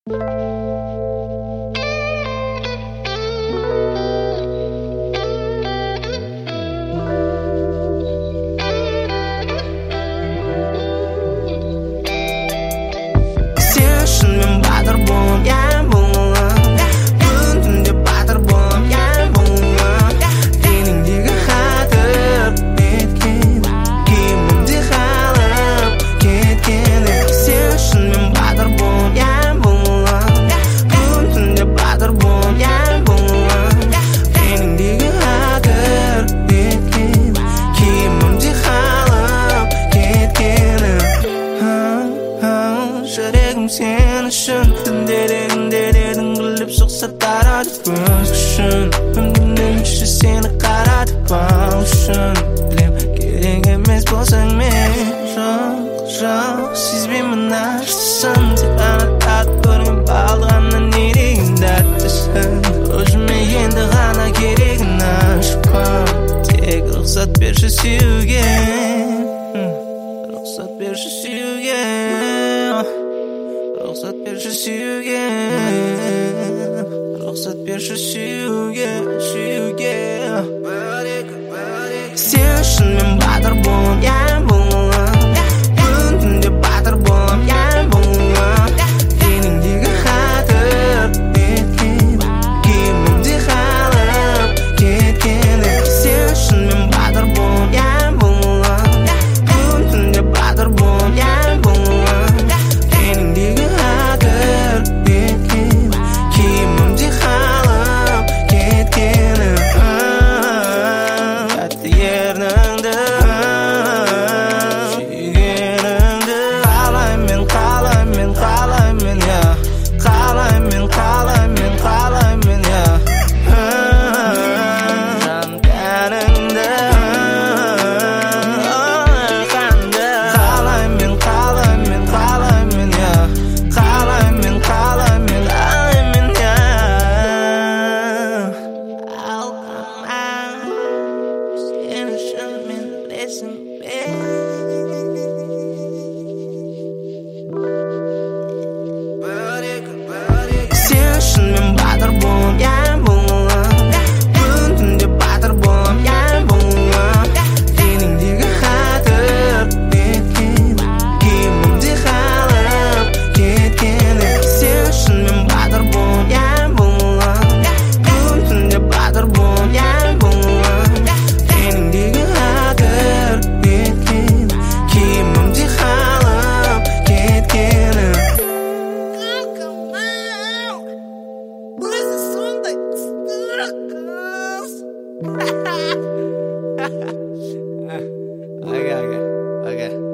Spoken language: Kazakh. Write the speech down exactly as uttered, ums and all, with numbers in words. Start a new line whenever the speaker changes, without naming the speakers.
Sen үшін күндерің күліп соқса тарады көз үшін Үмдемші сені қаратып ал үшін Білем керек емес болсаң мен Жоқ, жоқ, сезбеймін артысын Тек қана татып көрген балғаннан ерегін дәрттісін Өзіме енді ғана керегін ашпам Тек рұқсат берші сүюге Рұқсат берші сүюге Рұқсат берші сүюге Рұқсат берші сүюге Сүюге Сен үшін мен батыр болам, я болам Күн түнде батыр болам, я болам Деніңдегі қатып кеткен Киімімде қалып кеткен Сен үшін мен батыр болам, я болам Күн түнде батыр болам, я болам Деніңдегі Сен үшін мен батыр болам, я болам Күн түнде батыр болам, я болам Деніңдегі қатып кеткен Киімімде қалып кеткен Сен үшін мен батыр болам, я болам Күн түнде батыр болам, я болам Деніңдегі қатып кеткен Киімімде қалып кеткен Okay, okay, okay.